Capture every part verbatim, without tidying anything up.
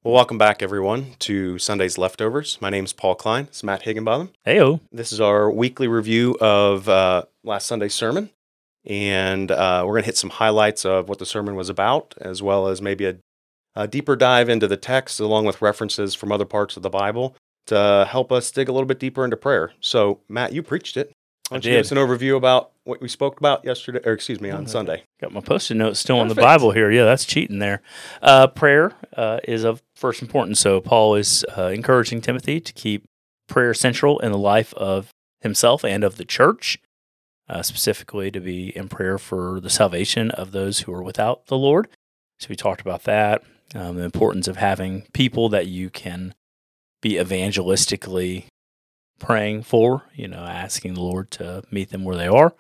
Well, welcome back, everyone, to Sunday's Leftovers. My name's Paul Klein. It's Matt Higginbotham. Heyo. This is our weekly review of uh, last Sunday's sermon, and uh, we're going to hit some highlights of what the sermon was about, as well as maybe a, a deeper dive into the text, along with references from other parts of the Bible to help us dig a little bit deeper into prayer. So, Matt, you preached it. Why don't you give us an overview about what we spoke about yesterday, or excuse me, on Sunday? Got my post-it notes still in the Perfect. Bible here. Yeah, that's cheating there. Uh, prayer uh, is of first importance. So Paul is uh, encouraging Timothy to keep prayer central in the life of himself and of the church, uh, specifically to be in prayer for the salvation of those who are without the Lord. So we talked about that, um, the importance of having people that you can be evangelistically praying for, you know, asking the Lord to meet them where they are,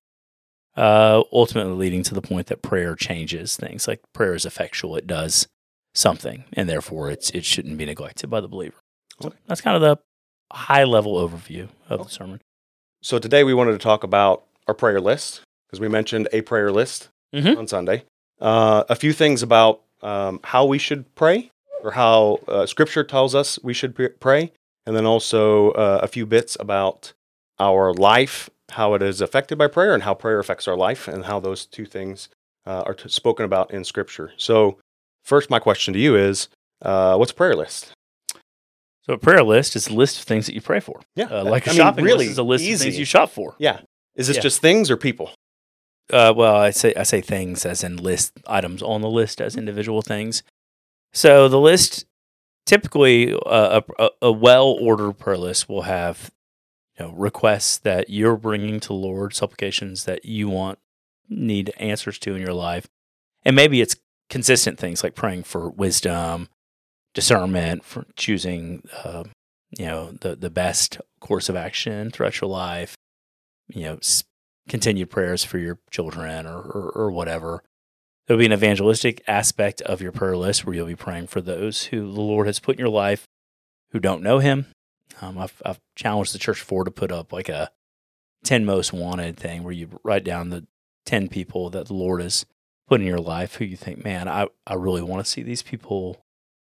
uh, ultimately leading to the point that prayer changes things. Like prayer is effectual; it does something, and therefore it's it shouldn't be neglected by the believer. So Okay. that's kind of the high level overview of Okay. the sermon. So today we wanted to talk about our prayer list, because we mentioned a prayer list Mm-hmm. on Sunday. Uh, a few things about um, how we should pray, or how uh, Scripture tells us we should p- pray, and then also uh, a few bits about our life, how it is affected by prayer, and how prayer affects our life, and how those two things uh, are t- spoken about in Scripture. So, first, my question to you is, uh, what's a prayer list? So a prayer list is a list of things that you pray for. Yeah, Uh, like a I mean, shopping really list is a list easy. of things you shop for. Yeah. Is this Yeah. just things or people? Uh, well, I say I say things as in list items on the list as individual things. So the list typically uh, a, a well-ordered prayer list will have, you know, requests that you're bringing to the Lord, supplications that you want need answers to in your life, and maybe it's consistent things like praying for wisdom, discernment, for choosing, uh, you know, the the best course of action throughout your life. You know, s- continued prayers for your children or, or or whatever. There'll be an evangelistic aspect of your prayer list where you'll be praying for those who the Lord has put in your life who don't know Him. Um, I've, I've challenged the church for to put up like a ten most wanted thing where you write down the ten people that the Lord has put in your life who you think, man, I, I really want to see these people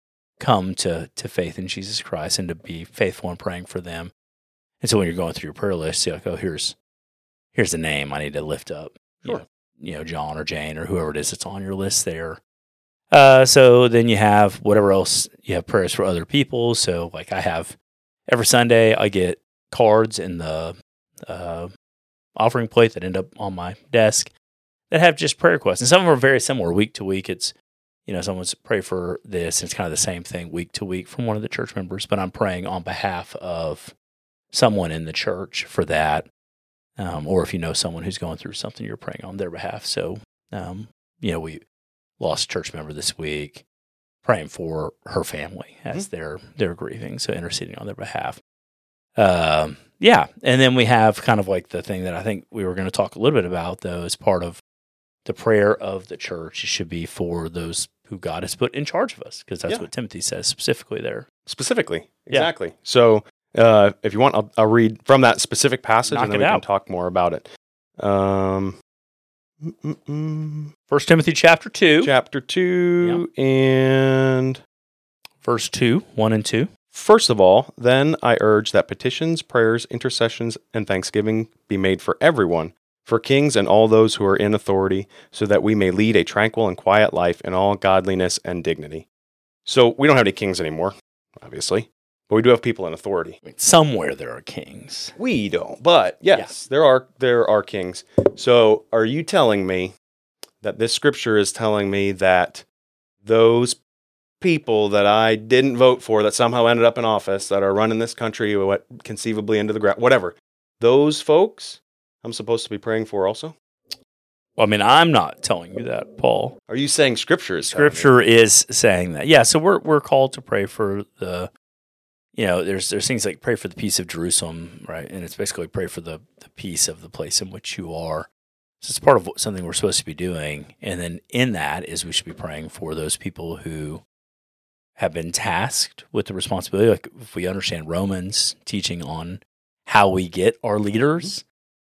come to, to faith in Jesus Christ and to be faithful in praying for them. And so when you're going through your prayer list, you're like, oh, here's here's the name I need to lift up. You Sure. know, you know, John or Jane or whoever it is that's on your list there. Uh, so then you have whatever else, you have prayers for other people. So like I have every Sunday, I get cards in the uh, offering plate that end up on my desk that have just prayer requests. And some of them are very similar week to week. It's, you know, someone's pray for this. And it's kind of the same thing week to week from one of the church members, but I'm praying on behalf of someone in the church for that. Um, or if you know someone who's going through something, you're praying on their behalf. So, um, you know, we lost a church member this week, praying for her family as Mm-hmm. they're they're grieving, so interceding on their behalf. Um, yeah, and then we have kind of like the thing that I think we were going to talk a little bit about, though, as part of the prayer of the church. It should be for those who God has put in charge of us, because that's Yeah. what Timothy says specifically there. Specifically, Yeah. exactly. So, uh, if you want, I'll, I'll read from that specific passage, Knock and then it we can out. talk more about it. Um, mm, mm, mm. First Timothy chapter two, Chapter two, and verse two, one and two. first of all, then I urge that petitions, prayers, intercessions, and thanksgiving be made for everyone, for kings and all those who are in authority, so that we may lead a tranquil and quiet life in all godliness and dignity. So we don't have any kings anymore, obviously, but we do have people in authority. I mean, somewhere there are kings. We don't, but yes, there are there are kings. So are you telling me that this scripture is telling me that those people that I didn't vote for, that somehow ended up in office, that are running this country, what conceivably into the ground, whatever, those folks I'm supposed to be praying for also? Well, I mean, I'm not telling you that, Paul. Are you saying scripture is telling you? Scripture is saying that. Yeah, so we're we're called to pray for the, you know, there's there's things like pray for the peace of Jerusalem, right? And it's basically pray for the, the peace of the place in which you are. So it's part of what, something we're supposed to be doing. And then in that is we should be praying for those people who have been tasked with the responsibility. Like if we understand Romans teaching on how we get our leaders,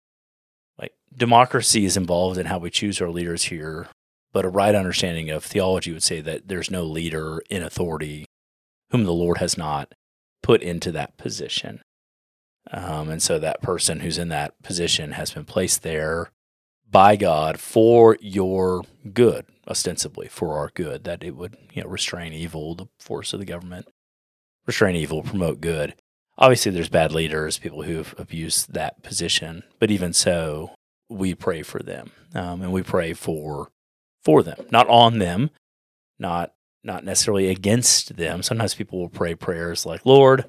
like democracy is involved in how we choose our leaders here, but a right understanding of theology would say that there's no leader in authority whom the Lord has not put into that position. Um, and so that person who's in that position has been placed there by God for your good, ostensibly for our good, that it would, you know, restrain evil, the force of the government, restrain evil, promote good. Obviously, there's bad leaders, people who've abused that position, but even so, we pray for them, um, and we pray for for them, not on them, not not necessarily against them. Sometimes people will pray prayers like, "Lord,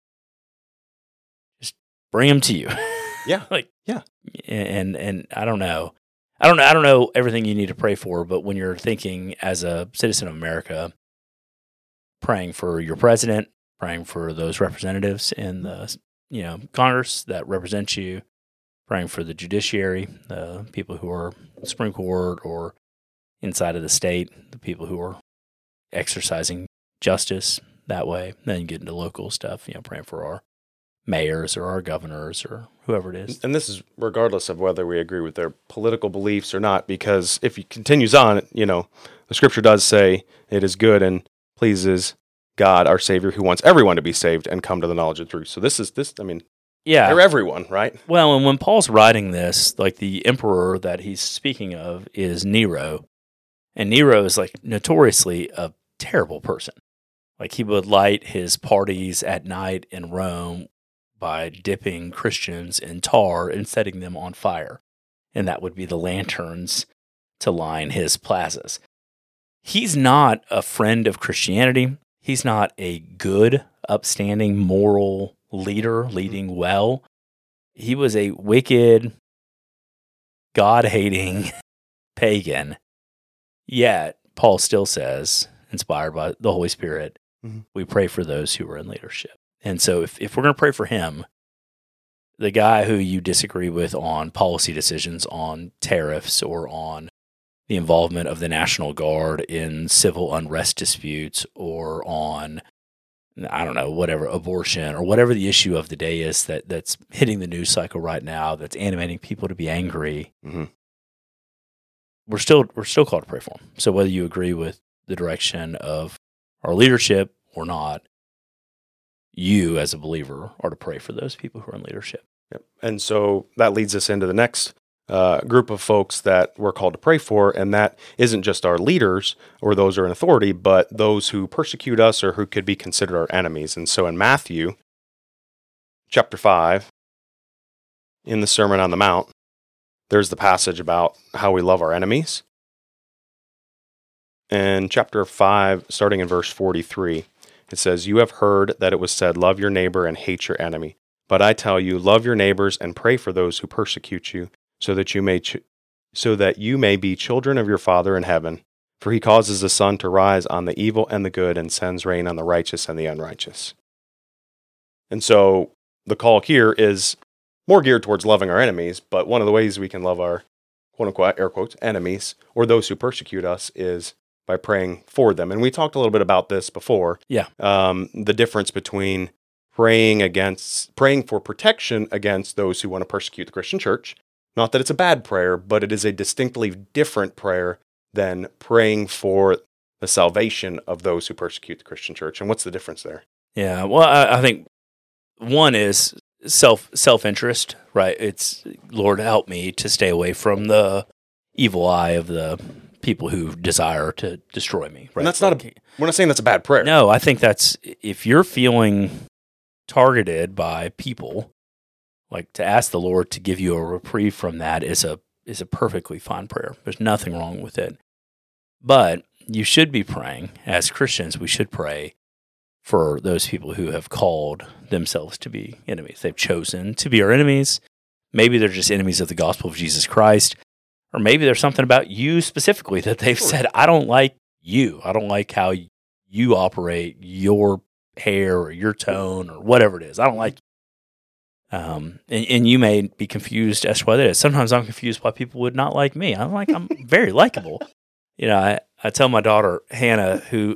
just bring them to you." Yeah, like yeah, and and I don't know, I don't know, I don't know everything you need to pray for, but when you're thinking as a citizen of America, praying for your president, praying for those representatives in the, you know, Congress that represent you, praying for the judiciary, the people who are Supreme Court or inside of the state, the people who are exercising justice that way. Then you get into local stuff, you know, praying for our mayors or our governors or whoever it is. And this is regardless of whether we agree with their political beliefs or not, because if he continues on, you know, the scripture does say it is good and pleases God, our Savior, who wants everyone to be saved and come to the knowledge of truth. So this is this, I mean, Yeah. they're everyone, right? Well, and when Paul's writing this, like the emperor that he's speaking of is Nero. And Nero is like notoriously a terrible person. Like he would light his parties at night in Rome by dipping Christians in tar and setting them on fire. And that would be the lanterns to line his plazas. He's not a friend of Christianity. He's not a good, upstanding, moral leader leading well. He was a wicked, God-hating pagan. Yet, Paul still says, inspired by the Holy Spirit, mm-hmm. we pray for those who are in leadership. And so if, if we're going to pray for him, the guy who you disagree with on policy decisions on tariffs or on the involvement of the National Guard in civil unrest disputes or on, I don't know, whatever, abortion or whatever the issue of the day is that, that's hitting the news cycle right now, that's animating people to be angry, mm-hmm. we're still we're still called to pray for them. So whether you agree with the direction of our leadership or not, you as a believer are to pray for those people who are in leadership. Yep. And so that leads us into the next uh, group of folks that we're called to pray for, and that isn't just our leaders or those who are in authority, but those who persecute us or who could be considered our enemies. And so in Matthew chapter five, in the Sermon on the Mount, there's the passage about how we love our enemies. And chapter five, starting in verse forty-three, it says, "You have heard that it was said, 'Love your neighbor and hate your enemy.' But I tell you, love your neighbors and pray for those who persecute you, so that you may ch- so that you may be children of your Father in heaven. For he causes the sun to rise on the evil and the good, and sends rain on the righteous and the unrighteous." And so the call here is more geared towards loving our enemies, but one of the ways we can love our quote-unquote, air quotes, enemies, or those who persecute us, is by praying for them. And we talked a little bit about this before. Yeah. Um, the difference between praying against, praying for protection against those who want to persecute the Christian church. Not that it's a bad prayer, but it is a distinctly different prayer than praying for the salvation of those who persecute the Christian church. And what's the difference there? Yeah, well, I, I think one is self self-interest, right? It's, Lord, help me to stay away from the evil eye of the people who desire to destroy me. Right? And that's not a, we're not saying that's a bad prayer. No, I think that's, if you're feeling targeted by people, like, to ask the Lord to give you a reprieve from that is a is a perfectly fine prayer. There's nothing wrong with it. But you should be praying, as Christians, we should pray for those people who have called themselves to be enemies. They've chosen to be our enemies. Maybe they're just enemies of the gospel of Jesus Christ. Or maybe there's something about you specifically that they've said, I don't like you. I don't like how you operate, your hair or your tone or whatever it is. I don't like you. Um, and, and you may be confused as to what it is. Sometimes I'm confused why people would not like me. I'm like, I'm very likable. You know, I, I tell my daughter, Hannah, who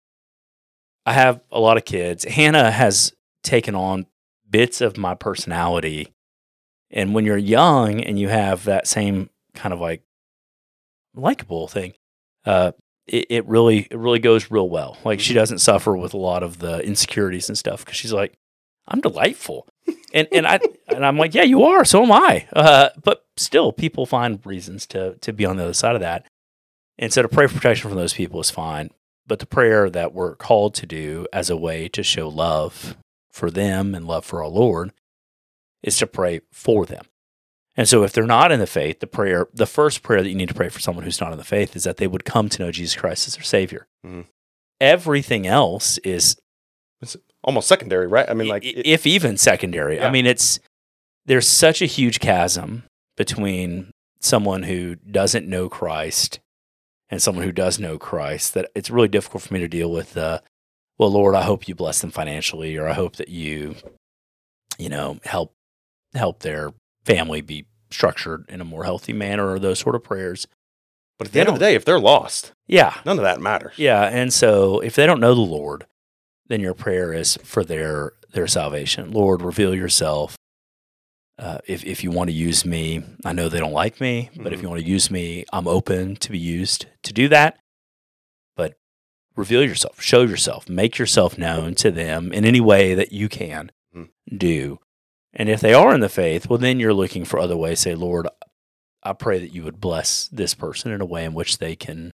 I have a lot of kids, Hannah has taken on bits of my personality. And when you're young and you have that same kind of like likable thing, uh, it, it really it really goes real well. Like she doesn't suffer with a lot of the insecurities and stuff because she's like, I'm delightful, and and I and I'm like, yeah, you are. So am I. Uh, but still, people find reasons to to be on the other side of that, and so to pray for protection from those people is fine. But the prayer that we're called to do as a way to show love for them and love for our Lord is to pray for them. And so if they're not in the faith, the prayer, the first prayer that you need to pray for someone who's not in the faith is that they would come to know Jesus Christ as their Savior. Mm-hmm. Everything else is it's almost secondary, right? I mean, like it, if even secondary. Yeah. I mean, it's there's such a huge chasm between someone who doesn't know Christ and someone who does know Christ that it's really difficult for me to deal with. Uh, well, Lord, I hope you bless them financially, or I hope that you, you know, help help their family be structured in a more healthy manner, or those sort of prayers. But at the end of the day, if they're lost, yeah, none of that matters. Yeah, and so if they don't know the Lord, then your prayer is for their their salvation. Lord, reveal yourself. Uh, if if you want to use me, I know they don't like me, but mm-hmm. if you want to use me, I'm open to be used to do that. But reveal yourself, show yourself, make yourself known to them in any way that you can mm-hmm. do. And if they are in the faith, well, then you're looking for other ways. Say, Lord, I pray that you would bless this person in a way in which they can,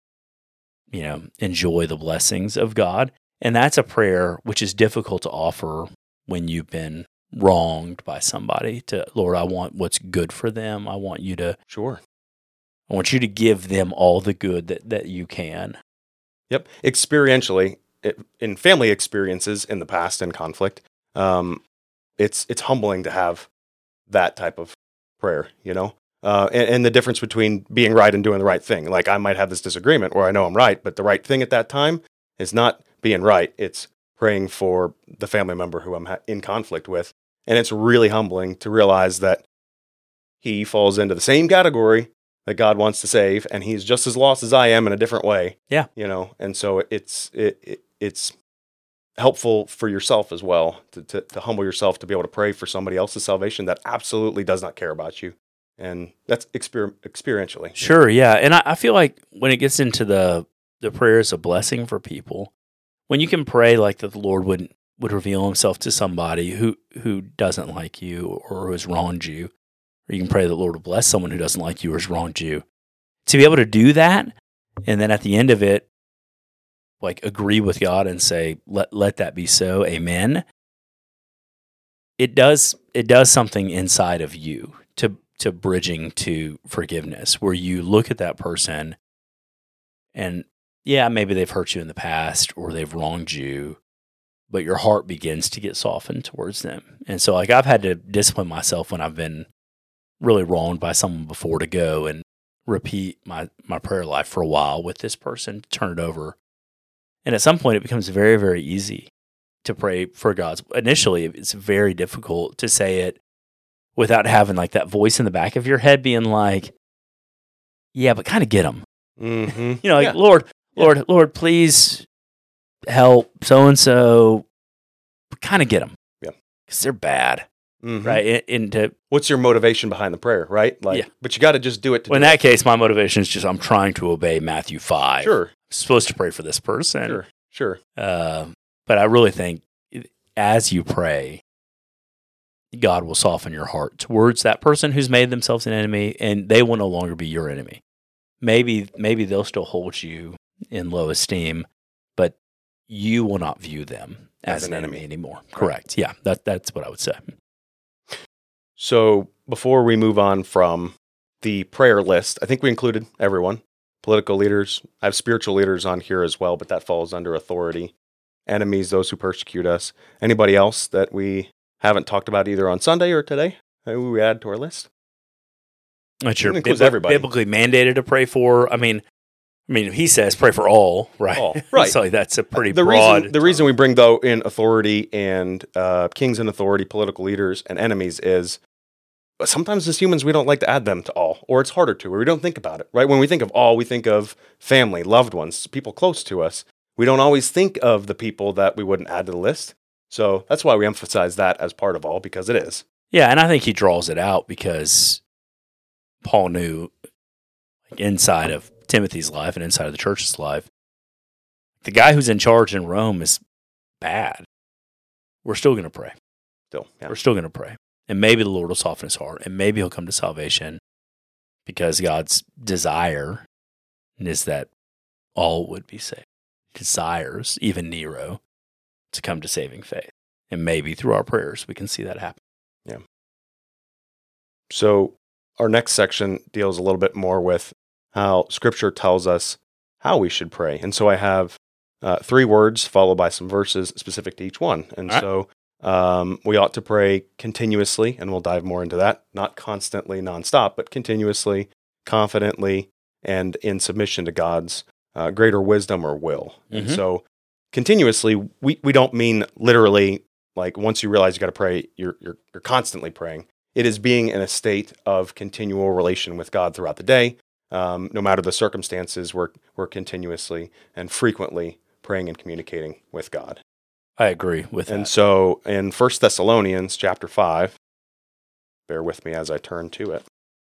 you know, enjoy the blessings of God. And that's a prayer which is difficult to offer when you've been wronged by somebody. To Lord, I want what's good for them. I want you to sure. I want you to give them all the good that, that you can. Yep. Experientially, it, in family experiences in the past in conflict, um, it's it's humbling to have that type of prayer, you know? Uh, and, and the difference between being right and doing the right thing. Like I might have this disagreement where I know I'm right, but the right thing at that time is not being right. It's praying for the family member who I'm ha- in conflict with. And it's really humbling to realize that he falls into the same category that God wants to save, and he's just as lost as I am in a different way. Yeah. You know, and so it's it, it it's helpful for yourself as well to, to to humble yourself to be able to pray for somebody else's salvation that absolutely does not care about you. And that's exper- experientially. Sure, yeah. And I, I feel like when it gets into the the prayers of blessing for people, when you can pray like that the Lord would would reveal himself to somebody who, who doesn't like you or who has wronged you, or you can pray that the Lord will bless someone who doesn't like you or has wronged you. To be able to do that, and then at the end of it, like agree with God and say, let let that be so, amen. It does it does something inside of you to to bridging to forgiveness, where you look at that person and yeah, maybe they've hurt you in the past or they've wronged you, but your heart begins to get softened towards them. And so like I've had to discipline myself when I've been really wronged by someone before to go and repeat my, my prayer life for a while with this person, turn it over. And at some point it becomes very, very easy to pray for God's. Initially, it's very difficult to say it without having like that voice in the back of your head being like, yeah, but kind of get them. Mm-hmm. You know, like, yeah. Lord, Lord, yeah. Lord, please help so-and-so, kind of get them. Yeah. Because they're bad. Mm-hmm. Right. And to, what's your motivation behind the prayer, right? Like, yeah. But you got to just do it. To well, do in that it. case, my motivation is just I'm trying to obey Matthew five. Sure. I'm supposed to pray for this person. Sure. Sure. Uh, but I really think as you pray, God will soften your heart towards that person who's made themselves an enemy, and they will no longer be your enemy. Maybe, maybe they'll still hold you in low esteem, but you will not view them as, as an, an enemy, enemy anymore. Right. Correct. Yeah, that that's what I would say. So before we move on from the prayer list, I think we included everyone, political leaders. I have spiritual leaders on here as well, but that falls under authority. Enemies, those who persecute us. Anybody else that we haven't talked about either on Sunday or today, who we add to our list? That's your bibli- everybody. Biblically mandated to pray for. I mean, I mean, he says pray for all, right? All, right. So that's a pretty the broad. Reason, the term. reason we bring though in authority and uh, kings in authority, political leaders and enemies is sometimes as humans we don't like to add them to all, or it's harder to, or we don't think about it, right? When we think of all, we think of family, loved ones, people close to us. We don't always think of the people that we wouldn't add to the list. So that's why we emphasize that as part of all, because it is. Yeah, and I think he draws it out because Paul knew like, inside of Timothy's life and inside of the church's life. The guy who's in charge in Rome is bad. We're still going to pray. Still, yeah. We're still going to pray. And maybe the Lord will soften his heart, and maybe he'll come to salvation, because God's desire is that all would be saved. He desires, even Nero, to come to saving faith. And maybe through our prayers, we can see that happen. Yeah. So our next section deals a little bit more with how Scripture tells us how we should pray. And so I have uh, three words followed by some verses specific to each one. And All so um, we ought to pray continuously, and we'll dive more into that. Not constantly, nonstop, but continuously, confidently, and in submission to God's uh, greater wisdom or will. And Mhm. so continuously, we, we don't mean literally like once you realize you got to pray, you're, you're you're constantly praying. It is being in a state of continual relation with God throughout the day. Um, no matter the circumstances, we're, we're continuously and frequently praying and communicating with God. I agree with And that. so in First Thessalonians chapter five, bear with me as I turn to it.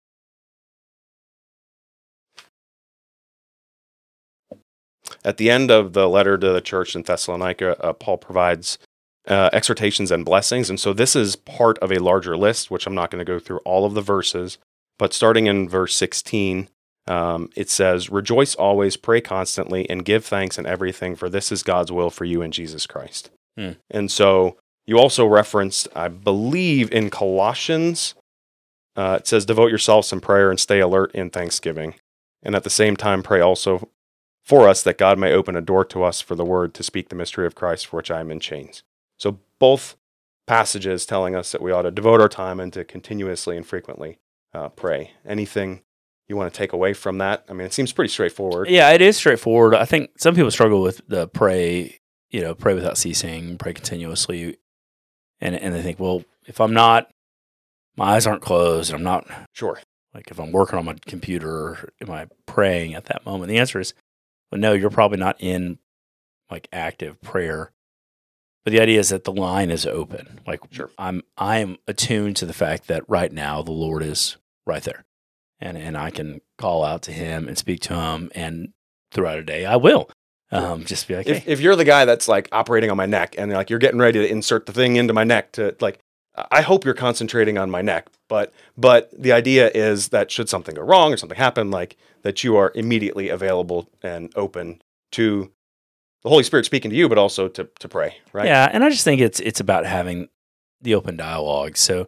At the end of the letter to the church in Thessalonica, uh, Paul provides uh, exhortations and blessings. And so this is part of a larger list, which I'm not going to go through all of the verses. But starting in verse sixteen, um, it says, "Rejoice always, pray constantly, and give thanks in everything, for this is God's will for you in Jesus Christ." Hmm. And so you also referenced, I believe, in Colossians, uh, it says, "Devote yourselves in prayer and stay alert in thanksgiving. And at the same time, pray also for us that God may open a door to us for the word to speak the mystery of Christ, for which I am in chains." So both passages telling us that we ought to devote our time and to continuously and frequently uh, pray. Anything you want to take away from that? I mean, it seems pretty straightforward. Yeah, it is straightforward. I think some people struggle with the pray, you know, pray without ceasing, pray continuously. And and they think, well, if I'm not, my eyes aren't closed, and I'm not, Sure. like if I'm working on my computer, am I praying at that moment? The answer is, well, no, you're probably not in like active prayer. But the idea is that the line is open. Like Sure. I'm I am attuned to the fact that right now the Lord is right there. And and I can call out to him and speak to him, and throughout a day I will. Um, just be like, hey. If, if you're the guy that's like operating on my neck and like you're getting ready to insert the thing into my neck to like, I hope you're concentrating on my neck, but but the idea is that should something go wrong or something happen, like that you are immediately available and open to the Holy Spirit speaking to you, but also to to pray, right? Yeah, and I just think it's it's about having the open dialogue. So,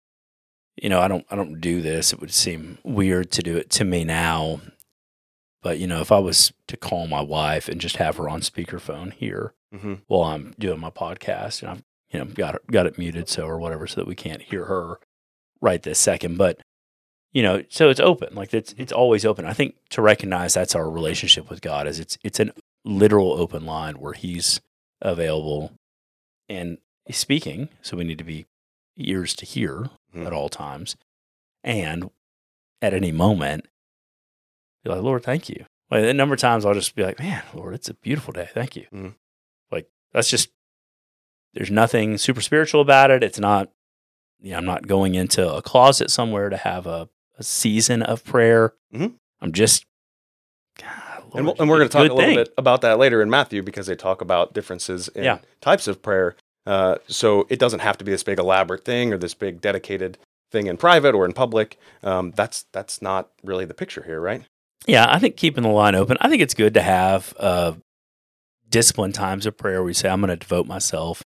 you know, I don't I don't do this. It would seem weird to do it to me now. But, you know, if I was to call my wife and just have her on speakerphone here Mm-hmm. while I'm doing my podcast, and I've, you know, got it, got it muted so or whatever so that we can't hear her right this second. But, you know, so it's open. Like it's it's always open. I think to recognize that's our relationship with God is it's it's an literal open line where he's available and he's speaking. So we need to be ears to hear Mhm. at all times. And at any moment, be like, Lord, thank you. Like a number of times I'll just be like, man, Lord, it's a beautiful day. Thank you. Mhm. Like that's just, there's nothing super spiritual about it. It's not, you know, I'm not going into a closet somewhere to have a, a season of prayer. Mhm. I'm just, God, Lord, And, we'll, and we're going to talk good a little thing. bit about that later in Matthew because they talk about differences in Yeah. types of prayer. Uh, so it doesn't have to be this big elaborate thing or this big dedicated thing in private or in public. Um, that's that's not really the picture here, right? Yeah, I think keeping the line open. I think it's good to have uh, disciplined times of prayer where you say, I'm going to devote myself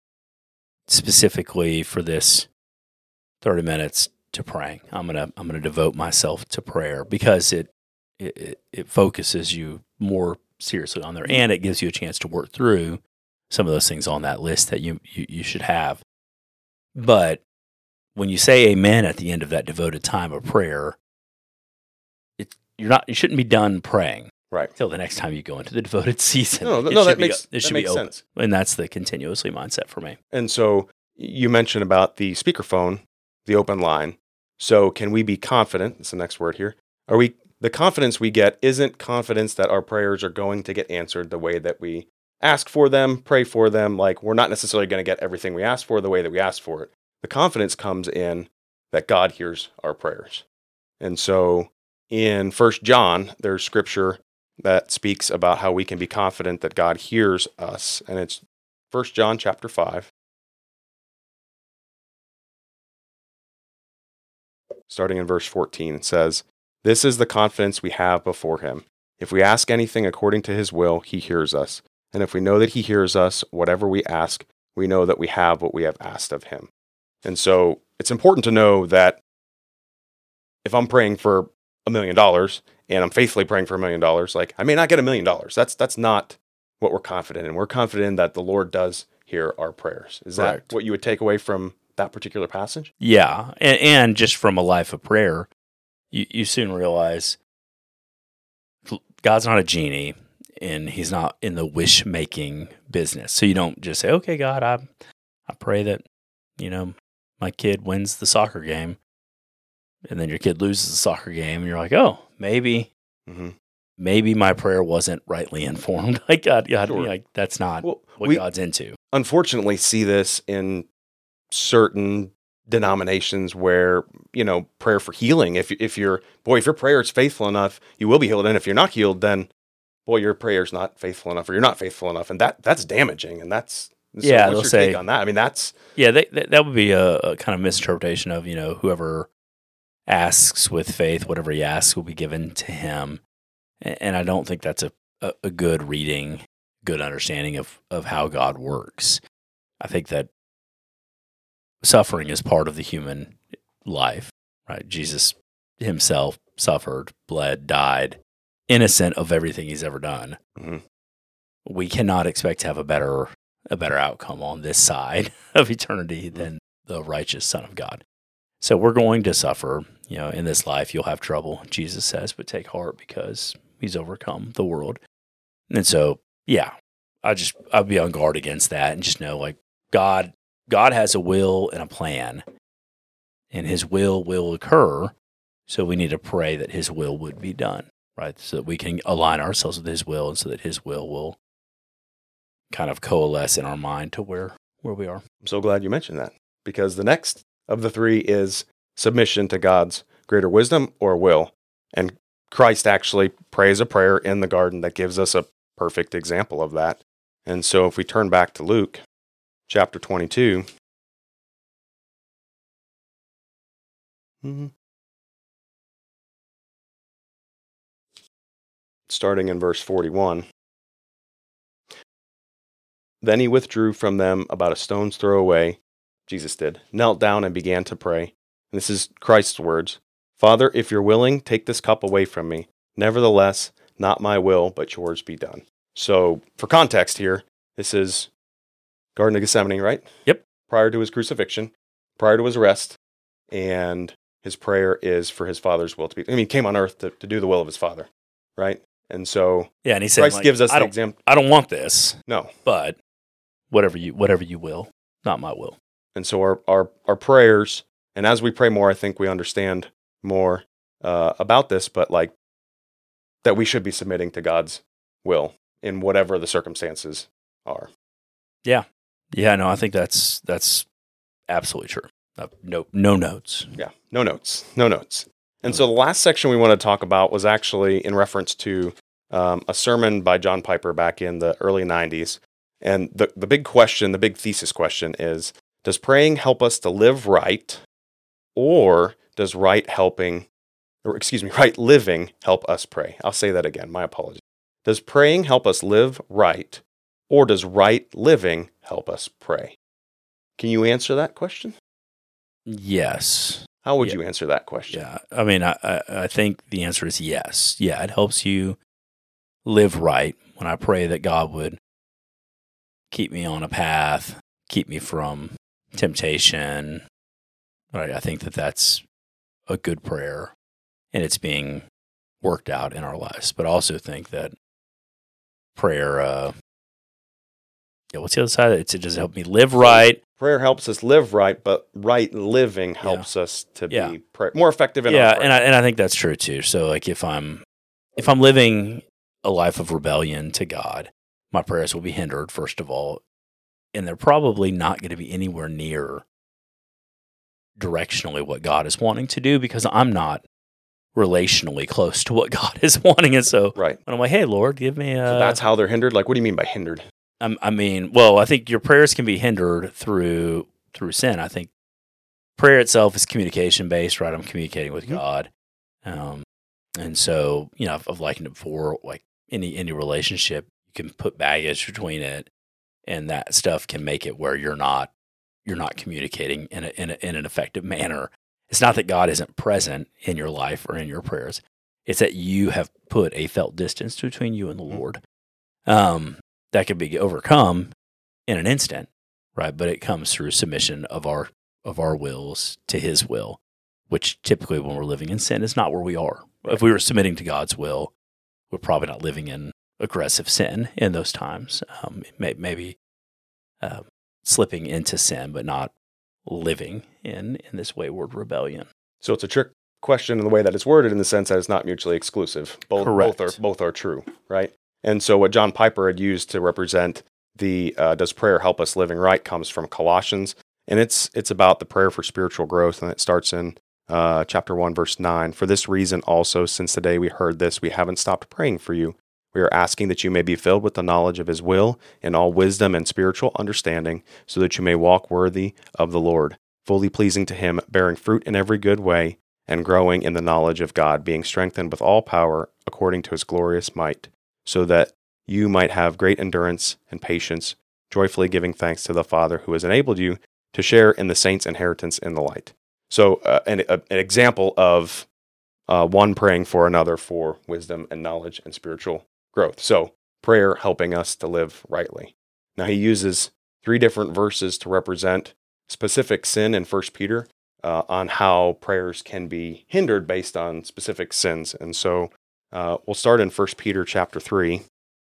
specifically for this thirty minutes to praying. I'm going to I'm going to devote myself to prayer because it, it it focuses you more seriously on there, and it gives you a chance to work through some of those things on that list that you you, you should have. But when you say amen at the end of that devoted time of prayer, it, you're not you shouldn't be done praying Right. till the next time you go into the devoted season. No, It no, should that be- makes, it that should makes be open. sense. And that's the continuously mindset for me. And so you mentioned about the speakerphone, the open line. So can we be confident? That's the next word here. Are we the confidence we get isn't confidence that our prayers are going to get answered the way that we ask for them, pray for them. Like we're not necessarily going to get everything we ask for the way that we ask for it. The confidence comes in that God hears our prayers. And so in First John, there's scripture that speaks about how we can be confident that God hears us. And it's First John chapter five, starting in verse fourteen. It says, "This is the confidence we have before him. If we ask anything according to his will, he hears us. And if we know that he hears us, whatever we ask, we know that we have what we have asked of him." And so it's important to know that if I'm praying for a million dollars and I'm faithfully praying for a million dollars, like I may not get a million dollars. That's that's not what we're confident in. We're confident that the Lord does hear our prayers. Is Correct. that what you would take away from that particular passage? Yeah, and, and just from a life of prayer, you, you soon realize God's not a genie, and he's not in the wish-making business. So you don't just say, okay, God, I I pray that, you know, my kid wins the soccer game, and then your kid loses the soccer game, and you're like, oh, maybe Mm-hmm. maybe my prayer wasn't rightly informed. Like, God, God, Sure. like, that's not Well, what we God's into. unfortunately see this in certain denominations where, you know, prayer for healing. If if you're boy, if your prayer is faithful enough, you will be healed. And if you're not healed, then boy, your prayer's not faithful enough, or you're not faithful enough, and that that's damaging. And that's so Yeah, what's they'll your say- take on that? I mean, that's Yeah, they, that that would be a, a kind of misinterpretation of, you know, whoever asks with faith, whatever he asks will be given to him. And, and I don't think that's a, a, a good reading, good understanding of, of how God works. I think that suffering is part of the human life, right? Jesus himself suffered, bled, died, innocent of everything he's ever done. Mhm. We cannot expect to have a better a better outcome on this side of eternity than the righteous Son of God. So we're going to suffer, you know, in this life. You'll have trouble, Jesus says, but take heart because he's overcome the world. And so, yeah, I just I'd be on guard against that and just know, like, God God has a will and a plan, and his will will occur. So we need to pray that his will would be done, right? So that we can align ourselves with his will, and so that his will will kind of coalesce in our mind to where, where we are. I'm so glad you mentioned that, because the next of the three is submission to God's greater wisdom or will. And Christ actually prays a prayer in the garden that gives us a perfect example of that. And so if we turn back to Luke chapter twenty-two, mhm, starting in verse forty-one. Then he withdrew from them about a stone's throw away, Jesus did, knelt down and began to pray. And this is Christ's words. "Father, if you're willing, take this cup away from me. Nevertheless, not my will, but yours be done." So for context here, this is Garden of Gethsemane, right? Yep. Prior to his crucifixion, prior to his arrest, and his prayer is for his Father's will to be. I mean, he came on earth to, to do the will of his Father, right? And so Yeah, and he said, Christ like, gives us I the don't, example. I don't want this, No. but whatever you whatever you will, not my will. And so our, our, our prayers, and as we pray more, I think we understand more uh, about this, but like that we should be submitting to God's will in whatever the circumstances are. Yeah, no, I think that's that's absolutely true. Uh, no, no notes. Yeah, no notes, no notes. And so the last section we want to talk about was actually in reference to um, a sermon by John Piper back in the early nineties. And the, the big question, the big thesis question is, does praying help us to live right, or does right helping, or excuse me, right living help us pray? I'll say that again, my apologies. Does praying help us live right, or does right living help us pray? Can you answer that question? Yes. How would Yeah. you answer that question? Yeah. I mean, I, I I think the answer is yes. Yeah, it helps you live right when I pray that God would keep me on a path, keep me from temptation. Right. I think that that's a good prayer, and it's being worked out in our lives. But I also think that prayer, uh, yeah, what's the other side? It's, it just help me live right. Prayer helps us live right, but right living helps us to Yeah. be pray- more effective in Yeah, our prayer. and I and I think that's true too. So like if I'm if I'm living a life of rebellion to God, my prayers will be hindered, first of all, and they're probably not going to be anywhere near directionally what God is wanting to do, because I'm not relationally close to what God is wanting. And so Right. when I'm like, hey, Lord, give me a. So that's how they're hindered? Like, what do you mean by hindered? I'm- I mean, well, I think your prayers can be hindered through through sin. I think prayer itself is communication based, right? I'm communicating with Mhm. God. Um, and so, you know, I've, I've likened it before, like any any relationship, you can put baggage between it, and that stuff can make it where you're not you're not communicating in a, in a, in an effective manner. It's not that God isn't present in your life or in your prayers. It's that you have put a felt distance between you and the Mhm. Lord. Um, that can be overcome in an instant, right? But it comes through submission of our of our wills to His will, which typically when we're living in sin is not where we are. Right. If we were submitting to God's will, we're probably not living in aggressive sin in those times. Um, may, maybe uh, slipping into sin, but not living in in this wayward rebellion. So it's a trick question in the way that it's worded, in the sense that it's not mutually exclusive. Both, Correct. both are both are true, right? And so what John Piper had used to represent the uh, does prayer help us living right comes from Colossians, and it's it's about the prayer for spiritual growth, and it starts in uh, chapter one, verse nine. For this reason also, since the day we heard this, we haven't stopped praying for you. We are asking that you may be filled with the knowledge of His will in all wisdom and spiritual understanding, so that you may walk worthy of the Lord, fully pleasing to Him, bearing fruit in every good way, and growing in the knowledge of God, being strengthened with all power according to His glorious might, so that you might have great endurance and patience, joyfully giving thanks to the Father who has enabled you to share in the saints' inheritance in the light. So uh, an, a, an example of uh, one praying for another for wisdom and knowledge and spiritual growth. So prayer helping us to live rightly. Now he uses three different verses to represent specific sin in First Peter uh, on how prayers can be hindered based on specific sins. And so uh, we'll start in First Peter chapter three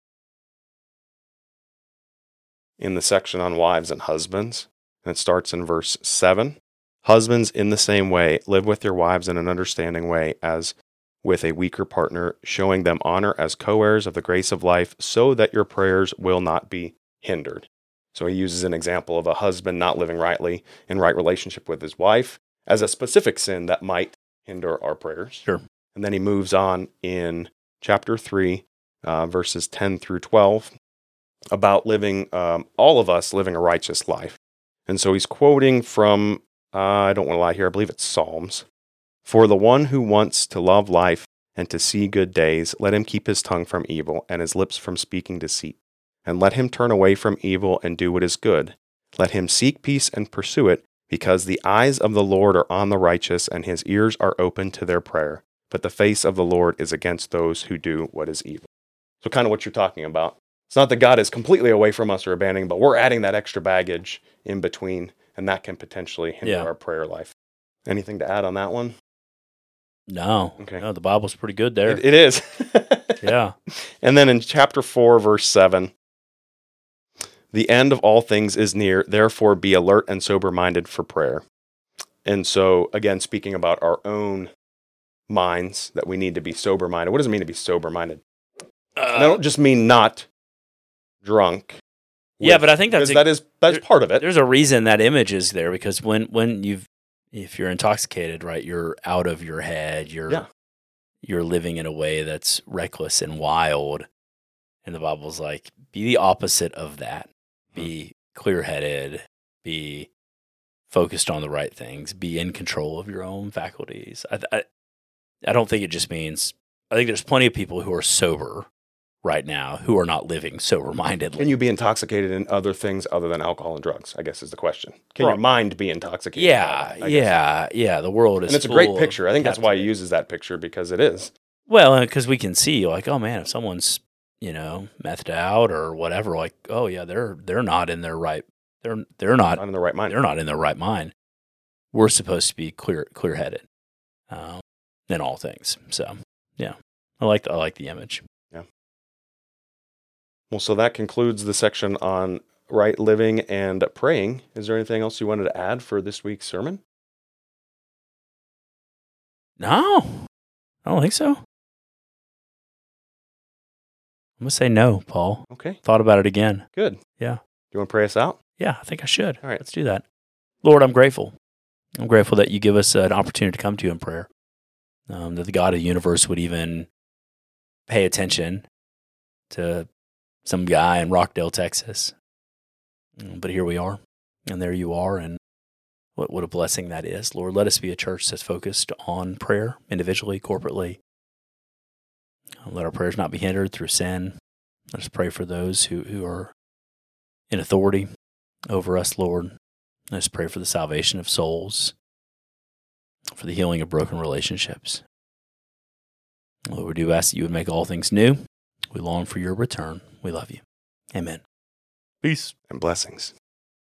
in the section on wives and husbands. And it starts in verse seven. Husbands, in the same way, live with your wives in an understanding way as with a weaker partner, showing them honor as co-heirs of the grace of life, so that your prayers will not be hindered. So he uses an example of a husband not living rightly in right relationship with his wife as a specific sin that might hinder our prayers. Sure. And then he moves on in chapter three, uh, verses ten through twelve, about living, um, all of us living a righteous life. And so he's quoting from, uh, I don't want to lie here, I believe it's Psalms. For the one who wants to love life and to see good days, let him keep his tongue from evil and his lips from speaking deceit. And let him turn away from evil and do what is good. Let him seek peace and pursue it, because the eyes of the Lord are on the righteous, and his ears are open to their prayer. But the face of the Lord is against those who do what is evil. So kind of what you're talking about. It's not that God is completely away from us or abandoning, but we're adding that extra baggage in between, and that can potentially hinder Yeah. our prayer life. Anything to add on that one? No. Okay. No, the Bible's pretty good there. It, it is. Yeah. And then in chapter four, verse seven, the end of all things is near, therefore be alert and sober-minded for prayer. And so, again, speaking about our own minds, that we need to be sober-minded. What does it mean to be sober-minded? And I Uh, don't just mean not drunk. Yeah, with- but I think that's because a- that is that's there- part of it. there's a reason that image is there, because when when you've if you're intoxicated, right, you're out of your head. You're Yeah. you're living in a way that's reckless and wild. And the Bible's like, be the opposite of that. Be clear-headed. Be focused on the right things. Be in control of your own faculties. I, I I don't think it just means. I think there's plenty of people who are sober right now who are not living sober-mindedly. Can you be intoxicated in other things other than alcohol and drugs, I guess is the question. Can Right. your mind be intoxicated? Yeah, by that, I guess? yeah, yeah. The world is, And it's a great full of picture. I think that's why he captivity. uses that picture, because it is. Well, because we can see, like, oh man, if someone's, you know, methed out or whatever, like, oh yeah, they're they're not in their right, they're they're not Not in the right mind. they're not in their right mind. We're supposed to be clear clear headed, um, in all things. So yeah, I like the, I like the image. Well, so that concludes the section on right living and praying. Is there anything else you wanted to add for this week's sermon? No, I don't think so. I'm gonna say no, Paul. Okay, Thought about it again. good. Yeah. Do you want to pray us out? Yeah, I think I should. All right. Let's do that. Lord, I'm grateful. I'm grateful that you give us an opportunity to come to you in prayer. um, that the God of the universe would even pay attention to some guy in Rockdale, Texas. But here we are, and there you are, and what, what a blessing that is. Lord, let us be a church that's focused on prayer, individually, corporately. Let our prayers not be hindered through sin. Let us pray for those who, who are in authority over us, Lord. Let us pray for the salvation of souls, for the healing of broken relationships. Lord, we do ask that you would make all things new. We long for your return. We love you. Amen. Peace and blessings.